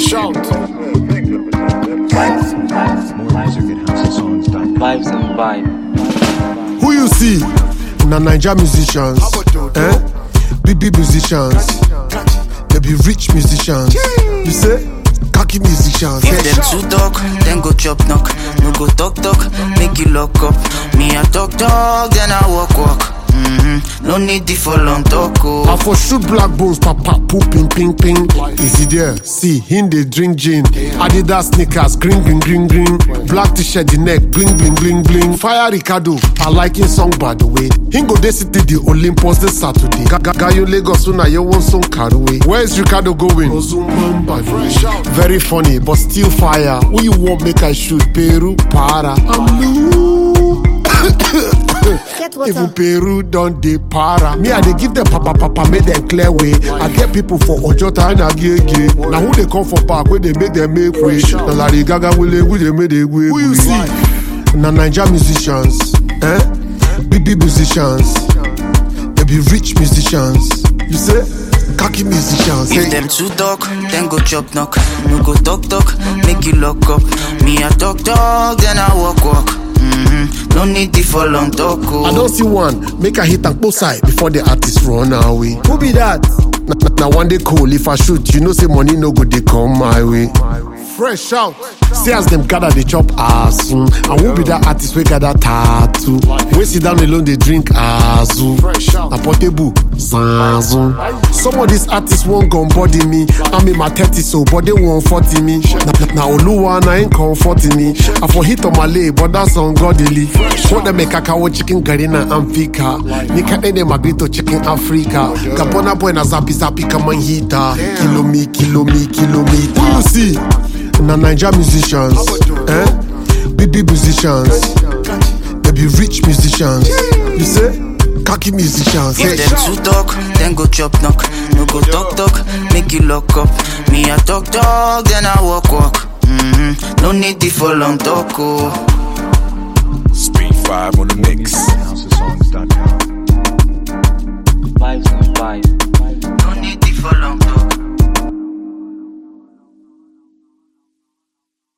Fresh out. More music at HouseOfSongs.com. Vibes and vibe. Who you see? Na Naija musicians, BB musicians, they be rich musicians. You say? Cocky musicians. If them too talk, then go chop knock. No go talk, make you lock up. Me I talk, then I walk. No need it for long talk. I for shoot black bones, papa, pooping, ping. Is he there? See, him they drink gin. Adidas sneakers, green. Black t-shirt, the neck, bling. Fire Ricardo, I like his song by the way. Him go they city the Olympus this Saturday. Gayo Lagos, una you want song card away. Where is Ricardo going? Very funny, but still fire. Who you want make I shoot? Peru, para. I'm blue. Even Peru don't dey para. Me I dey give them papa, make them clear way. I get people for Ojota and Agege. Now who they come for back, where they make them make way. Now Lady Gaga will they make the way. Who you see? Na Naija musicians, BB musicians, they be rich musicians. You say? Cocky musicians. If them too talk, then go chop knock. No go talk, make you lock up. Me I talk, then I walk. No need it for long talk. I don't see one. Make a hit and both side before the artist run away. Who be that? Now one day cool. If I shoot, you know say money no good they come my way. Fresh out. See as them gather they chop asu. And who be that artist we gather tattoo? We sit down alone they drink azu. Na portable zanzu. Some of these artists won't gun body me. I'm in my 30s so but they won't 40 me. Now Oluwa na ain't comforting me. I for hit on my leg but that's ungodly. What them make kakao chicken garina and fika. Nika ene magrito chicken Africa. Gabona boy na zapi kama hita. Kilometer. Who you see? Na Naija musicians, BB musicians, they be rich musicians. You say? Cocky musicians. If them too talk, then go chop knock. No go talk, make you lock up. Me I talk, then I walk. No need it for long talk. Speed 5 on the mix.